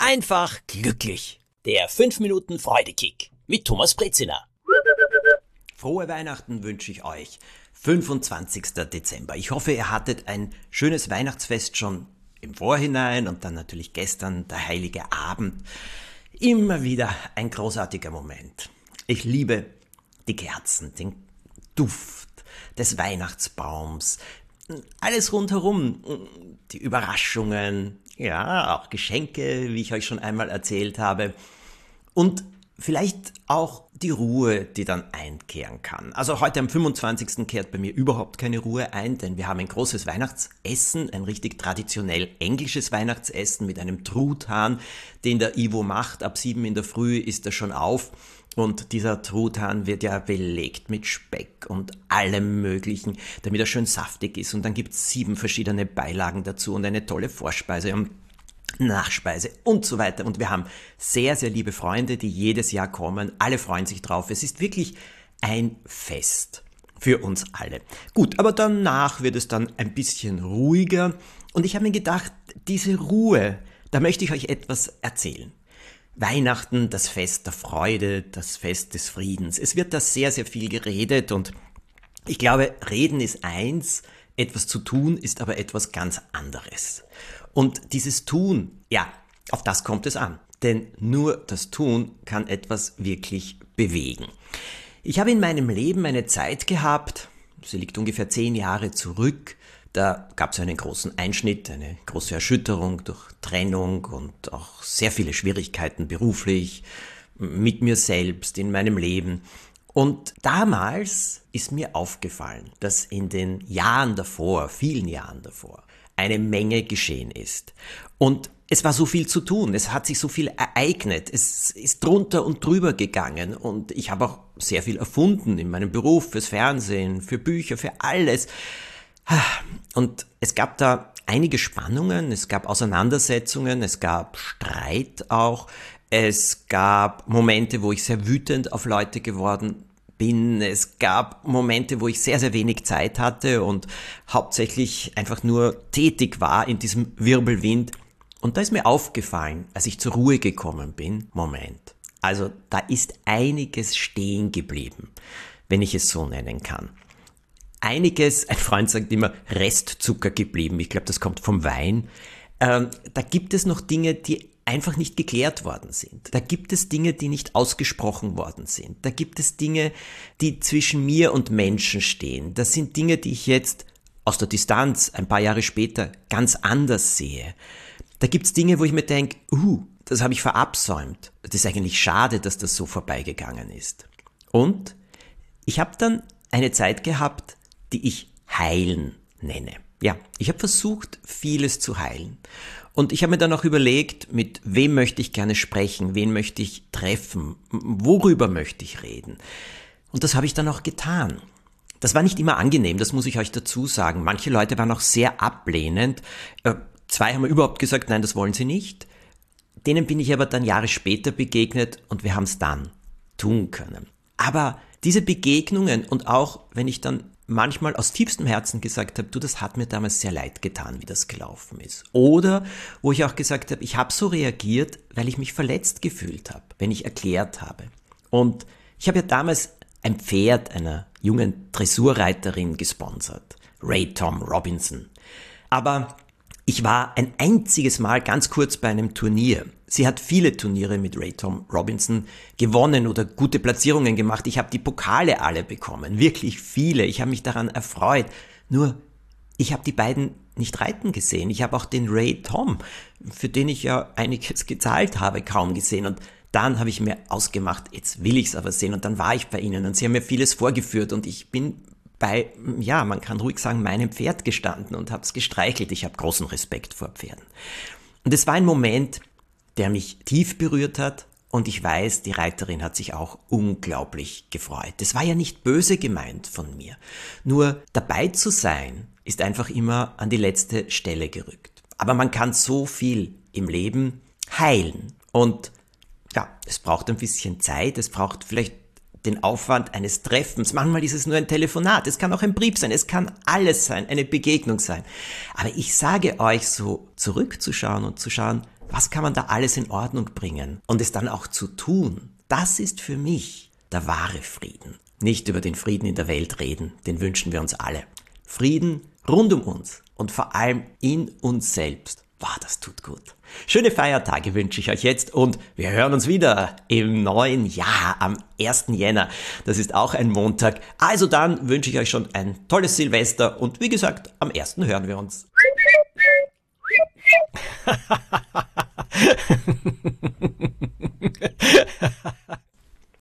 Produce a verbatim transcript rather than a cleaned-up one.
einfach glücklich. Der fünf Minuten Freudekick mit Thomas Brezina. Frohe Weihnachten wünsche ich euch. fünfundzwanzigster Dezember. Ich hoffe, ihr hattet ein schönes Weihnachtsfest schon im Vorhinein und dann natürlich gestern der heilige Abend. Immer wieder ein großartiger Moment. Ich liebe die Kerzen, den Duft des Weihnachtsbaums, alles rundherum, die Überraschungen, ja, auch Geschenke, wie ich euch schon einmal erzählt habe, und vielleicht auch die Ruhe, die dann einkehren kann. Also heute am fünfundzwanzigsten kehrt bei mir überhaupt keine Ruhe ein, denn wir haben ein großes Weihnachtsessen, ein richtig traditionell englisches Weihnachtsessen mit einem Truthahn, den der Ivo macht. Ab sieben in der Früh ist er schon auf. Und dieser Truthahn wird ja belegt mit Speck und allem Möglichen, damit er schön saftig ist. Und dann gibt es sieben verschiedene Beilagen dazu und eine tolle Vorspeise und Nachspeise und so weiter. Und wir haben sehr, sehr liebe Freunde, die jedes Jahr kommen. Alle freuen sich drauf. Es ist wirklich ein Fest für uns alle. Gut, aber danach wird es dann ein bisschen ruhiger. Und ich habe mir gedacht, diese Ruhe, da möchte ich euch etwas erzählen. Weihnachten, das Fest der Freude, das Fest des Friedens. Es wird da sehr, sehr viel geredet und ich glaube, reden ist eins, etwas zu tun ist aber etwas ganz anderes. Und dieses Tun, ja, auf das kommt es an. Denn nur das Tun kann etwas wirklich bewegen. Ich habe in meinem Leben eine Zeit gehabt, sie liegt ungefähr zehn Jahre zurück. Da gab es einen großen Einschnitt, eine große Erschütterung durch Trennung und auch sehr viele Schwierigkeiten beruflich, mit mir selbst, in meinem Leben. Und damals ist mir aufgefallen, dass in den Jahren davor, vielen Jahren davor, eine Menge geschehen ist. Und es war so viel zu tun, es hat sich so viel ereignet, es ist drunter und drüber gegangen und ich habe auch sehr viel erfunden in meinem Beruf, fürs Fernsehen, für Bücher, für alles. Und es gab da einige Spannungen, es gab Auseinandersetzungen, es gab Streit auch, es gab Momente, wo ich sehr wütend auf Leute geworden bin, es gab Momente, wo ich sehr, sehr wenig Zeit hatte und hauptsächlich einfach nur tätig war in diesem Wirbelwind. Und da ist mir aufgefallen, als ich zur Ruhe gekommen bin, Moment, also da ist einiges stehen geblieben, wenn ich es so nennen kann. Einiges, ein Freund sagt immer, Restzucker geblieben. Ich glaube, das kommt vom Wein. Ähm, da gibt es noch Dinge, die einfach nicht geklärt worden sind. Da gibt es Dinge, die nicht ausgesprochen worden sind. Da gibt es Dinge, die zwischen mir und Menschen stehen. Das sind Dinge, die ich jetzt aus der Distanz ein paar Jahre später ganz anders sehe. Da gibt es Dinge, wo ich mir denke, uh, das habe ich verabsäumt. Das ist eigentlich schade, dass das so vorbeigegangen ist. Und ich habe dann eine Zeit gehabt, die ich heilen nenne. Ja, ich habe versucht, vieles zu heilen. Und ich habe mir dann auch überlegt, mit wem möchte ich gerne sprechen, wen möchte ich treffen, worüber möchte ich reden. Und das habe ich dann auch getan. Das war nicht immer angenehm, das muss ich euch dazu sagen. Manche Leute waren auch sehr ablehnend. Zwei haben mir überhaupt gesagt, nein, das wollen sie nicht. Denen bin ich aber dann Jahre später begegnet und wir haben es dann tun können. Aber diese Begegnungen und auch, wenn ich dann manchmal aus tiefstem Herzen gesagt habe, du, das hat mir damals sehr leid getan, wie das gelaufen ist. Oder wo ich auch gesagt habe, ich habe so reagiert, weil ich mich verletzt gefühlt habe, wenn ich erklärt habe. Und ich habe ja damals ein Pferd einer jungen Dressurreiterin gesponsert, Ray Tom Robinson. Aber ich war ein einziges Mal ganz kurz bei einem Turnier. Sie hat viele Turniere mit Ray Tom Robinson gewonnen oder gute Platzierungen gemacht. Ich habe die Pokale alle bekommen, wirklich viele. Ich habe mich daran erfreut. Nur, ich habe die beiden nicht reiten gesehen. Ich habe auch den Ray Tom, für den ich ja einiges gezahlt habe, kaum gesehen. Und dann habe ich mir ausgemacht, jetzt will ich es aber sehen. Und dann war ich bei ihnen und sie haben mir vieles vorgeführt und ich bin bei, ja, man kann ruhig sagen, meinem Pferd gestanden und habe es gestreichelt. Ich habe großen Respekt vor Pferden. Und es war ein Moment, der mich tief berührt hat und ich weiß, die Reiterin hat sich auch unglaublich gefreut. Das war ja nicht böse gemeint von mir. Nur dabei zu sein, ist einfach immer an die letzte Stelle gerückt. Aber man kann so viel im Leben heilen. Und ja, es braucht ein bisschen Zeit, es braucht vielleicht den Aufwand eines Treffens. Manchmal ist es nur ein Telefonat, es kann auch ein Brief sein, es kann alles sein, eine Begegnung sein. Aber ich sage euch, so zurückzuschauen und zu schauen, Was kann man da alles in Ordnung bringen? Und es dann auch zu tun, das ist für mich der wahre Frieden. Nicht über den Frieden in der Welt reden, den wünschen wir uns alle. Frieden rund um uns und vor allem in uns selbst. Wow, das tut gut. Schöne Feiertage wünsche ich euch jetzt und wir hören uns wieder im neuen Jahr am ersten Jänner. Das ist auch ein Montag. Also dann wünsche ich euch schon ein tolles Silvester und wie gesagt, am ersten hören wir uns.